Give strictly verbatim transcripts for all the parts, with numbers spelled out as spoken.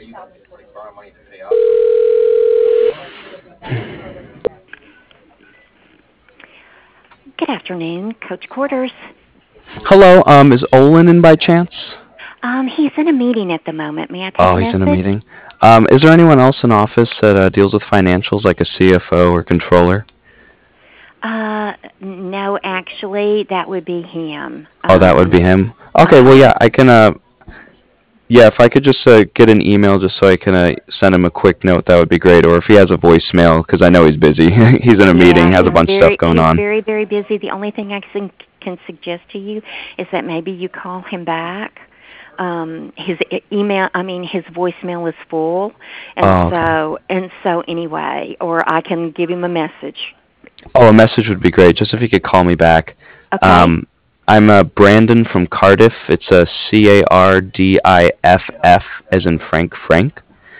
Good afternoon, Coach Quarters. Hello, um, is Olin in by chance? Um, he's in a meeting at the moment. May I take Oh, a he's in a message? meeting. Um, is there anyone else in office that uh, deals with financials, like a C F O or controller? Uh, no, actually, that would be him. Oh, that would Um, be him. uh Okay, well, huh. yeah, I can. Uh, yeah, if I could just uh, get an email, just so I can uh, send him a quick note, that would be great. Or if he has a voicemail, because I know he's busy. He's in a Yeah, meeting, has a he's bunch of stuff very going he's on. very very busy. The only thing I can can suggest to you is that maybe you call him back. Um, his e- email, I mean, his voicemail is full, and Oh, okay. so and so anyway, or I can give him a message. Oh, a message would be great. Just if he could call me back. Okay. Um, I'm uh, Brandon from Cardiff. It's a C A R D I F F as in Frank Frank.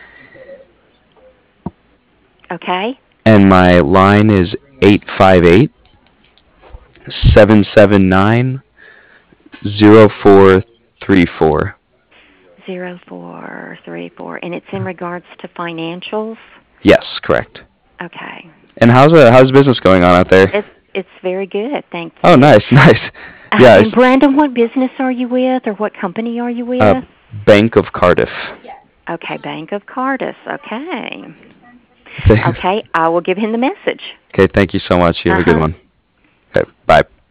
Okay. And my line is eight five eight seven seven nine zero four three four. Zero four three four, and it's in regards to financials. Yes, correct. Okay. And how's uh, how's business going on out there? It's it's very good, thank Oh, you. nice, nice. Uh, Yeah, it's and Brandon, what business are you with, or what company are you uh, with? Bank of Cardiff. Okay, Bank of Cardiff. Okay. Okay, I will give him the message. Okay, thank you so much. You have Uh a good huh. one. Okay, bye.